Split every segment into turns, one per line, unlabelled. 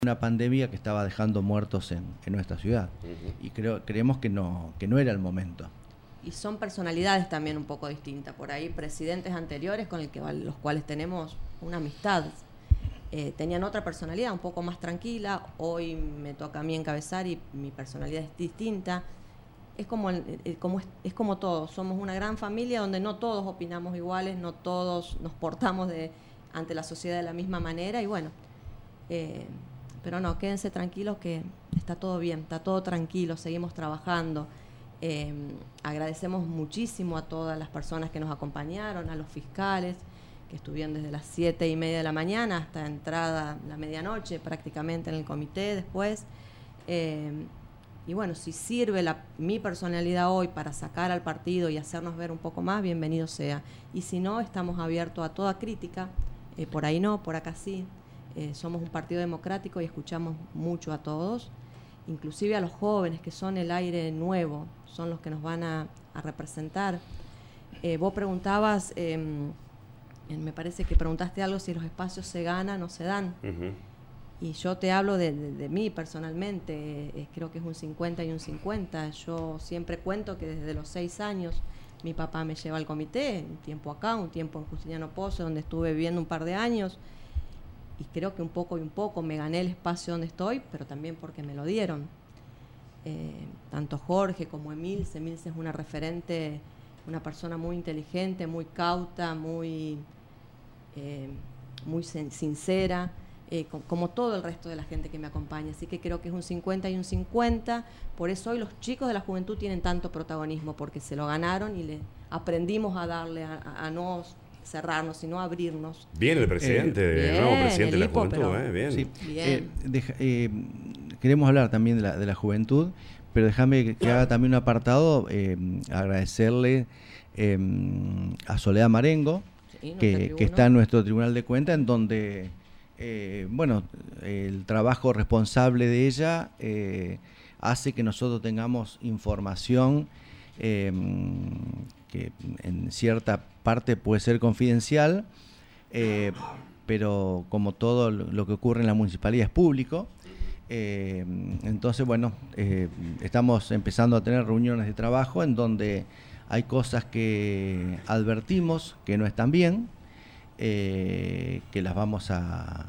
una pandemia que estaba dejando muertos en nuestra ciudad. Y creemos que no era el momento.
Y son personalidades también un poco distintas. Por ahí presidentes anteriores con los cuales tenemos una amistad tenían otra personalidad un poco más tranquila. Hoy me toca a mí encabezar y mi personalidad es distinta. Es como todos, somos una gran familia donde no todos opinamos iguales, no todos nos portamos ante la sociedad de la misma manera y bueno, pero no, quédense tranquilos que está todo bien, está todo tranquilo, seguimos trabajando. Agradecemos muchísimo a todas las personas que nos acompañaron, a los fiscales que estuvieron desde las 7:30 de la mañana hasta entrada la medianoche prácticamente en el comité después. Y bueno, si sirve mi personalidad hoy para sacar al partido y hacernos ver un poco más, bienvenido sea. Y si no, estamos abiertos a toda crítica, por ahí no, por acá sí. Somos un partido democrático y escuchamos mucho a todos, inclusive a los jóvenes que son el aire nuevo, son los que nos van a representar. Vos preguntabas, me parece que preguntaste algo si los espacios se ganan o se dan. Y yo te hablo de mí personalmente, creo que es un 50 y un 50. Yo siempre cuento que desde los 6 años mi papá me lleva al comité, un tiempo acá, un tiempo en Justiniano Pozo, donde estuve viviendo un par de años, y creo que un poco me gané el espacio donde estoy, pero también porque me lo dieron. Tanto Jorge como Emilce es una referente, una persona muy inteligente, muy cauta, muy sincera, como todo el resto de la gente que me acompaña. Así que creo que es un 50 y un 50. Por eso hoy los chicos de la juventud tienen tanto protagonismo, porque se lo ganaron y le aprendimos a darle, a no cerrarnos, sino a abrirnos.
Bien el presidente, el nuevo presidente de la juventud, bien.
Sí.
Bien.
Queremos hablar también de la juventud, pero déjame que haga también un apartado, agradecerle a Soledad Marengo, que está en nuestro Tribunal de Cuentas, en donde el trabajo responsable de ella hace que nosotros tengamos información que en cierta parte puede ser confidencial, pero como todo lo que ocurre en la municipalidad es público. Entonces, estamos empezando a tener reuniones de trabajo en donde hay cosas que advertimos que no están bien, que las vamos a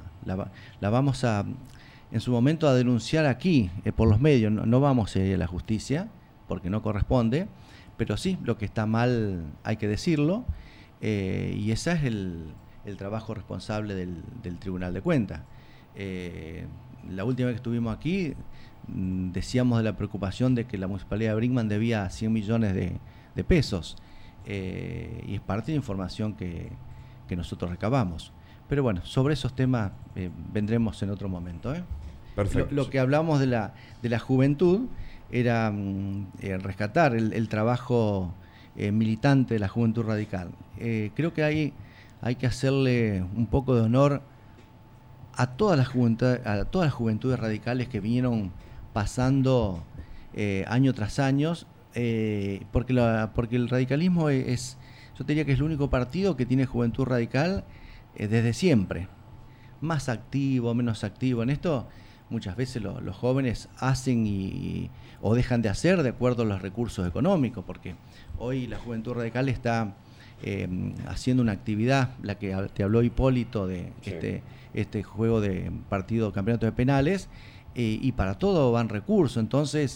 en su momento a denunciar aquí por los medios. No vamos a ir a la justicia porque no corresponde, pero sí, lo que está mal hay que decirlo, y ese es el trabajo responsable del Tribunal de Cuentas. La última vez que estuvimos aquí decíamos de la preocupación de que la Municipalidad de Brinkman debía 100 millones de pesos, y es parte de información que nosotros recabamos. Pero bueno, sobre esos temas vendremos en otro momento.
Perfecto.
Lo que hablamos de la juventud era rescatar el trabajo militante de la Juventud Radical. Creo que hay que hacerle un poco de honor a todas las juventudes radicales que vinieron pasando año tras año, porque el radicalismo yo te diría que es el único partido que tiene juventud radical desde siempre, más activo, menos activo. En esto muchas veces los jóvenes hacen o dejan de hacer de acuerdo a los recursos económicos, porque hoy la juventud radical está haciendo una actividad, la que te habló Hipólito, de este juego de partido campeonato de penales, y para todo van recursos. Entonces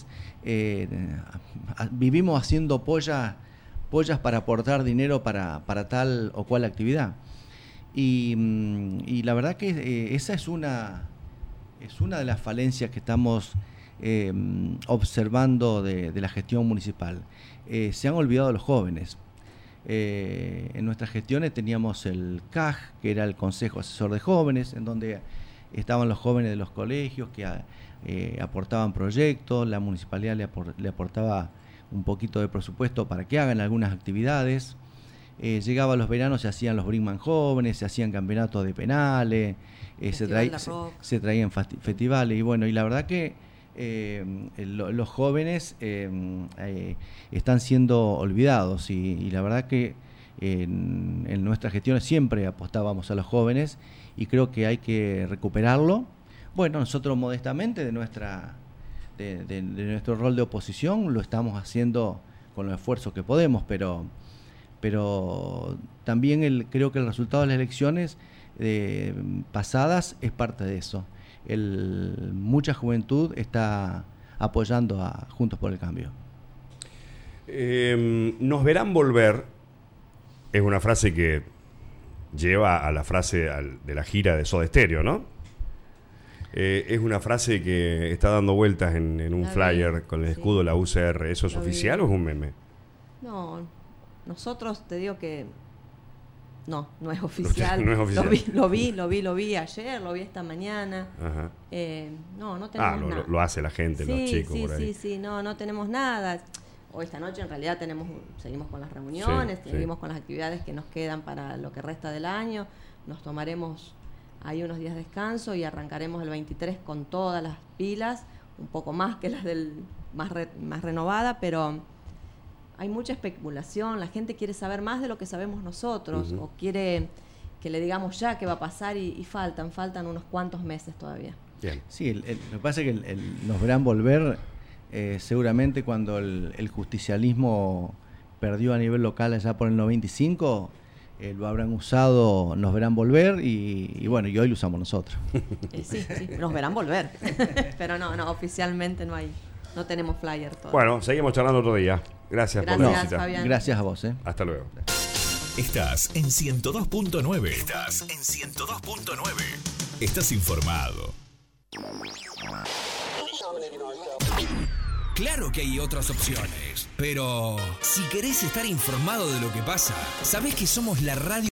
vivimos haciendo pollas para aportar dinero para tal o cual actividad, y la verdad que esa es una de las falencias que estamos observando de la gestión municipal. Se han olvidado los jóvenes. En nuestras gestiones teníamos el CAJ, que era el Consejo Asesor de Jóvenes, en donde estaban los jóvenes de los colegios que aportaban proyectos, la municipalidad le aportaba un poquito de presupuesto para que hagan algunas actividades. Llegaban los veranos, se hacían los Brinkman jóvenes, se hacían campeonatos de penales, se traían festivales, y la verdad que los jóvenes están siendo olvidados, y la verdad que en nuestras gestiones siempre apostábamos a los jóvenes, y creo que hay que recuperarlo. Bueno, nosotros modestamente de nuestro rol de oposición lo estamos haciendo con los esfuerzos que podemos, pero también creo que el resultado de las elecciones pasadas es parte de eso. Mucha juventud está apoyando a Juntos por el Cambio.
Nos verán volver, es una frase que lleva a la frase de la gira de Soda Stereo, ¿no? Es una frase que está dando vueltas en un flyer con el escudo de la UCR. ¿Eso es oficial o es un meme?
No, nosotros te digo que no es oficial.
No es oficial.
Lo vi ayer, lo vi esta mañana.
Ajá.
No tenemos nada.
Lo hace la gente, los chicos por ahí.
Sí, no tenemos nada. Hoy esta noche en realidad seguimos con las reuniones, seguimos con las actividades que nos quedan para lo que resta del año. Nos tomaremos ahí unos días de descanso y arrancaremos el 23 con todas las pilas, un poco más que las del más renovada, pero hay mucha especulación, la gente quiere saber más de lo que sabemos nosotros, o quiere que le digamos ya qué va a pasar y faltan unos cuantos meses todavía.
Bien. Sí, lo que pasa es que nos verán volver seguramente cuando el justicialismo perdió a nivel local allá por el 95, lo habrán usado, nos verán volver y bueno, y hoy lo usamos nosotros.
Sí, nos verán volver, pero no, oficialmente no tenemos flyer todavía.
Bueno, seguimos charlando otro día. Gracias por la visita.
Fabián.
Gracias a vos.
Hasta luego.
Estás en 102.9. Estás informado. Claro que hay otras opciones, pero si querés estar informado de lo que pasa, sabés que somos la radio